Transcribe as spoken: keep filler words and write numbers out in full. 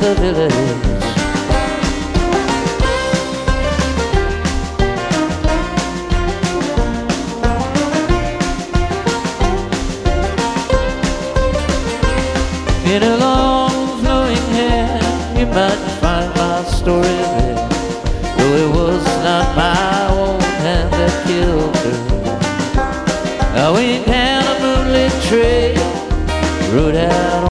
the village. In her long flowing hair, you might